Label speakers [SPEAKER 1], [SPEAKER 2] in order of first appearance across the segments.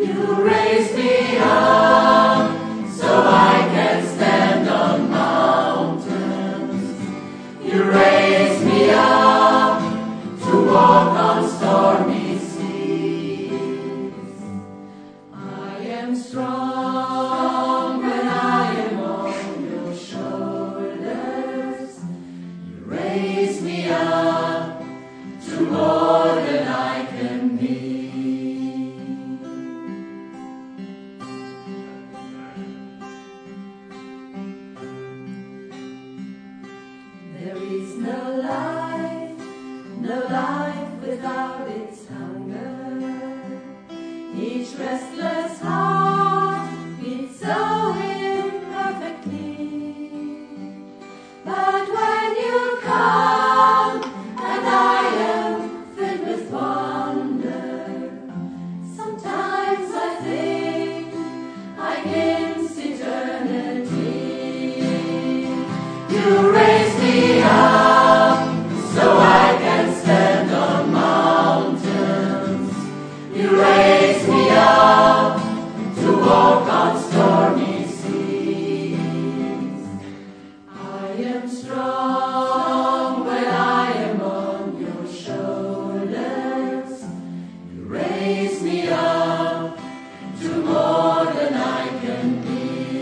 [SPEAKER 1] You raise me up so I can stand on mountains. You raise me up to walk on stormy seas. I am strong when I am on your shoulders. You raise me up to more than I can be. There is no life without its hunger. Each restless heart beats so imperfectly. But when you come and I am filled with wonder, sometimes I think I glimpse eternity. You raise me up so I can stand on mountains. You raise me up to walk on stormy seas. I am strong when I am on your shoulders. You raise me up to more than I can be.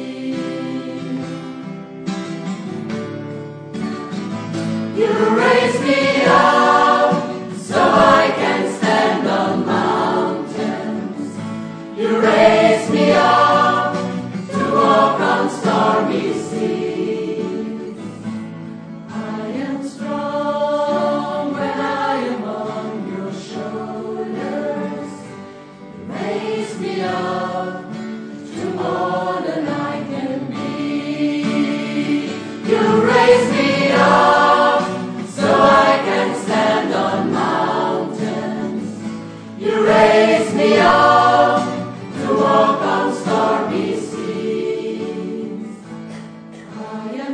[SPEAKER 1] You raise me up so I can stand on mountains. You raise me up to walk on stormy seas. I am strong when I am on your shoulders. You raise me up to more than I can be. You raise me up so I can stand on mountains. You raise me up to walk on stormy seas. I